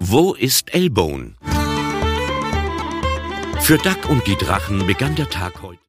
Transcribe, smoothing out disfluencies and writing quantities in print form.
Wo ist Elbone? Für Duck und die Drachen begann der Tag heute.